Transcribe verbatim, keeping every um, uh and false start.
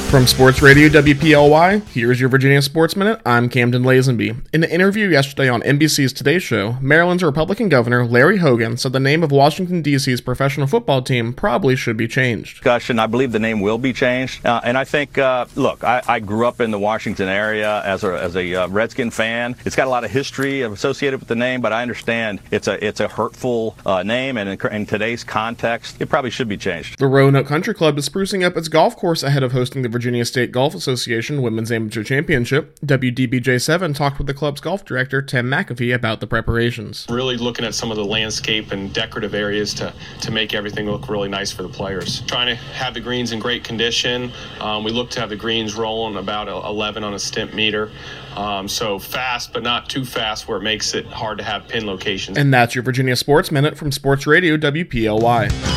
From Sports Radio W P L Y, here's your Virginia Sports Minute. I'm Camden Lazenby. In an interview yesterday on N B C's Today Show, Maryland's Republican Governor Larry Hogan said the name of Washington, D C's professional football team probably should be changed. Discussion, I believe the name will be changed. Uh, and I think, uh, look, I, I grew up in the Washington area as a, as a uh, Redskin fan. It's got a lot of history associated with the name, but I understand it's a it's a hurtful uh, name, and in, in today's context, it probably should be changed. The Roanoke Country Club is sprucing up its golf course ahead of hosting the Virginia State Golf Association Women's Amateur Championship. W D B J seven talked with the club's golf director, Tim McAfee, about the preparations. Really looking at some of the landscape and decorative areas to, to make everything look really nice for the players. Trying to have the greens in great condition. Um, we look to have the greens rolling about eleven on a stimp meter. Um, so fast, but not too fast where it makes it hard to have pin locations. And that's your Virginia Sports Minute from Sports Radio W P L Y.